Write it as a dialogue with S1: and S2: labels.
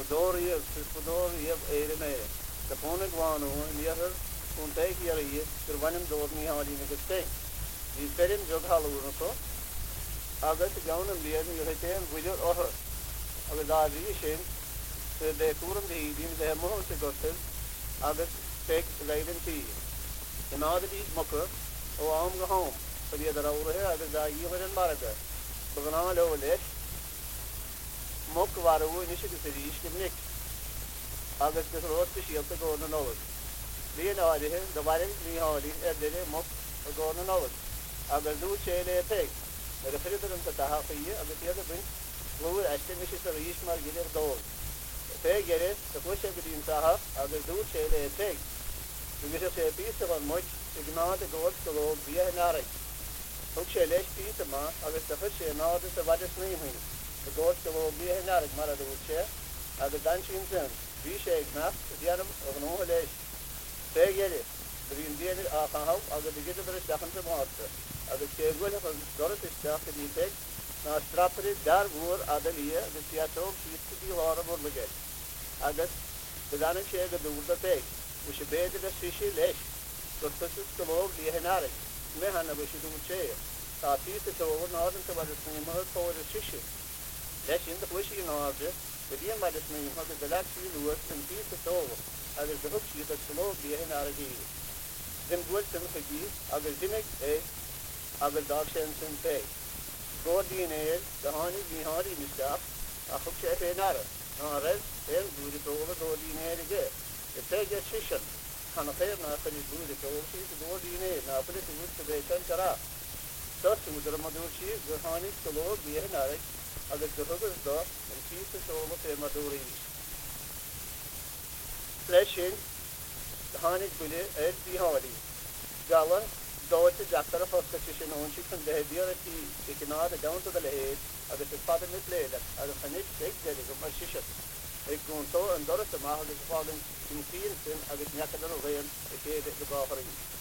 S1: Fedori Erene, the Ponet Wano, near her, take your ear, the one and door me hard in the state. The Perin Jog Halloween, August Gown and Beer, you retain with your offer. I was arguing, so they couldn't be in their most gossip, August take Leiden tea. In order to eat mucker, or arm go home, for the other over here, I was arguing in Maraga. But when I over it, Mok Varu initiative to reach the Nick. August the road to shield the golden over. Being already, the Varin, me already, at the Mok, the golden over. August do chain a peg. The president of the half a year, of the other brink, who will establish a reach my given goal. The peg get it, the push between Saha, August do chain a peg. To get us a piece of much, ignore the gold to go via an array. Hook shall less piece of ma, August the fish and all this about his name. The gold to go via an array, Mara the chair, at the dungeons and we shake map, the animal of no less. Peg get it. The Indian are house, I'll get the second to master. As the table of Dorothy stuff in the peg, now strappered dar war Adelia, the theatre used to be horrible again. August, the Danish share the peg, which obeyed the fishy lesh, so such to log the Henaric, Mehana wish to chair. Our piece is over northern to what is named for the fishy. Lesh in the bushy in order, the dear by the name of the galaxy works and piece is over, as the hook sheet of slow the Henaric. Then good to the other Zinnick, other dog sense and pay. Go DNA, the honey behind in the stuff, a hook chef and other. No rest, then do it over the DNA again. The peg is shishan. Can a fair enough for his booty to oversee the door DNA, now put it to which the center up. Thus, with the Maduchi, the honey to load the Henaric, other the hooker's dog, and pieces over the Maduri. Flashing, the honey bully, as the honey. Gala, though it's a jacker of position on she can behavior at the cannot down to the head, as the father may play that as a finish take there is a position. A gunto and Dorothy Maha is falling in fields and as it's Yakadar away and a kid at the offering.